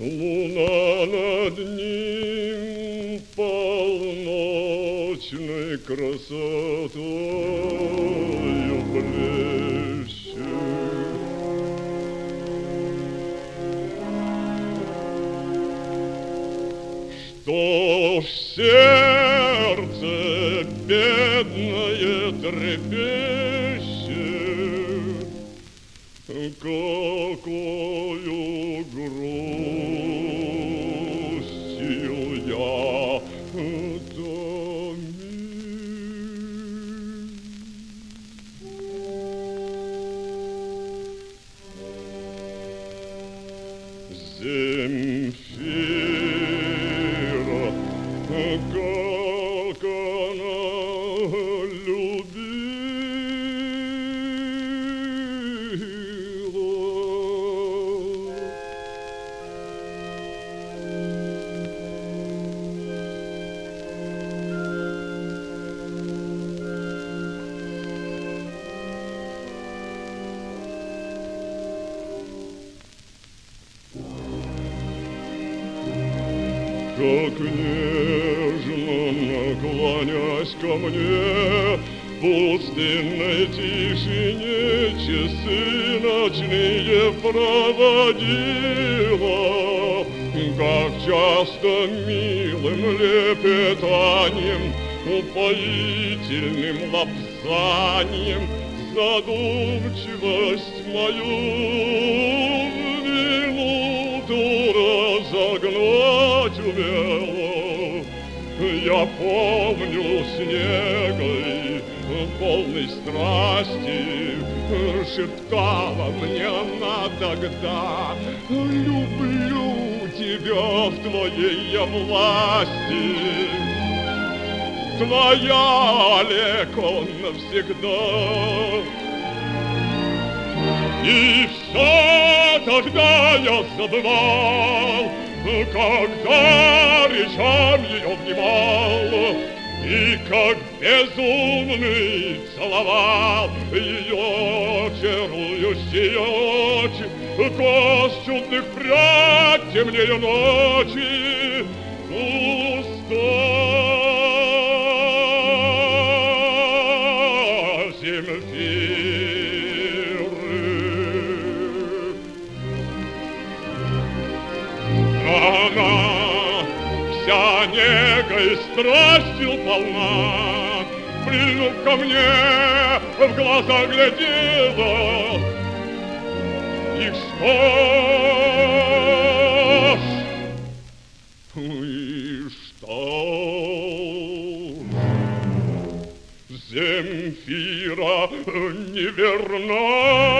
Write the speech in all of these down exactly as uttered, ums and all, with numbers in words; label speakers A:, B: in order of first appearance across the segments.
A: Луна над ним полночной красотою блещет. Что ж сердце бедное трепещет, какою грустью я томим. Земфира, как она любила. Как нежно наклонясь ко мне, в пустынной тишине часы ночные проводила, как часто милым лепетанием, упоительным лапзанием задумчивость мою в минуту разогнать умела. Я помню снегой, полной страсти, шептала мне она тогда: люблю тебя в твоей я власти. Твоя, Олег, он навсегда. И все тогда я забывал, когда речам ее внимал, и как безумный целовал ее чарующие очи, кость чудных прядь темнее ночи, уста Земфиры. Она вся негой страстью полна, прильнув ко мне, в глаза глядела. И что ж, и что ж, Земфира неверна.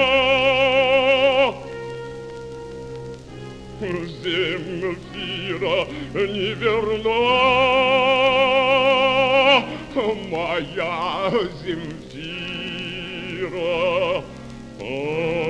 A: Земфира неверна, моя Земфира.